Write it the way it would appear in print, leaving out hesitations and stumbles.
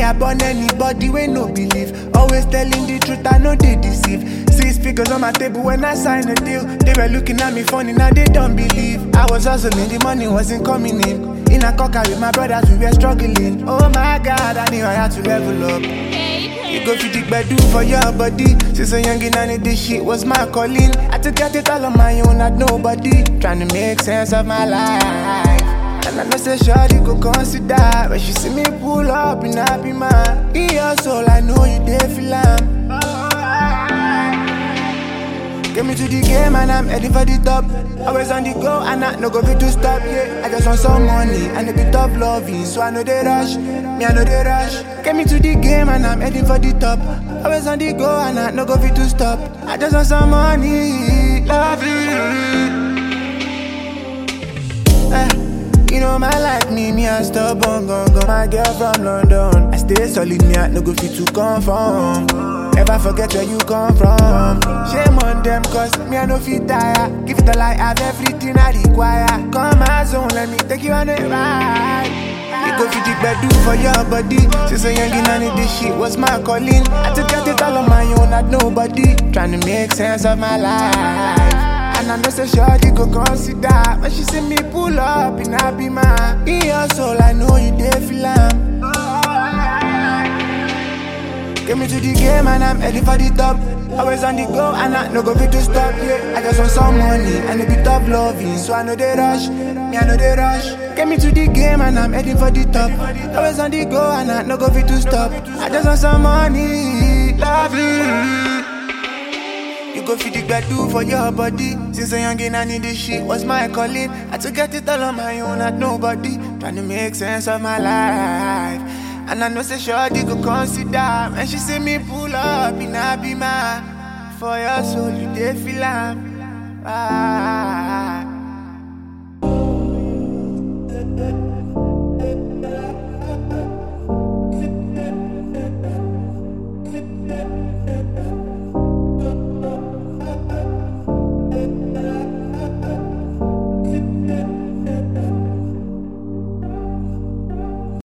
I born anybody when no believe. Always telling the truth, I know they deceive. 6 figures on my table when I signed the deal. They were looking at me funny, now they don't believe. I was hustling, the money wasn't coming in. In a cocker with my brothers, we were struggling. Oh my God, I knew I had to level up. You go fit the bedu for your body. Since a youngin' I need this shit was my calling. I had to get it all on my own, not nobody. Trying to make sense of my life. And I know say shawty go consider. When she see me pull up in happy man. In your soul, I know you dey feel am. Get me to the game and I'm heading for the top. Always on the go and I no go fit to stop, yeah. I just want some money and a bit of loving. So I know they rush, me I know they rush. Get me to the game and I'm heading for the top. Always on the go and I no go fit to stop. I just want some money, loving. You know my like me I stubborn, go. My girl from London, I stay solid, me I no go fit to conform. Never forget where you come from. Shame on them, cause me I no fit tire. Give it a lie, have everything I require. Come my zone, let me take you on a ride. You go fit the bedu for your body. Since a youngin' I need this shit was my calling. I had to get it all on my own, not nobody. Trying to make sense of my life. And I know say shawty go consider. When she see me pull up in happy man. In your soul, I know you dey feel am. Get me to the game and I'm heading for the top. Always on the go and I no go fit to stop, yeah. I just want some money and a bit of loving. So I know they rush, me I know they rush. Get me to the game and I'm heading for the top. Always on the go and I no go fit to stop. I just want some money, loving. You go fit the bedu for your body. Since a youngin' I need this shit was my calling. I had to get it all on my own, not nobody. Trying to make sense of my life. And I know say shawty go consider. When she see me pull up in a beamer. For your soul you dey feel am.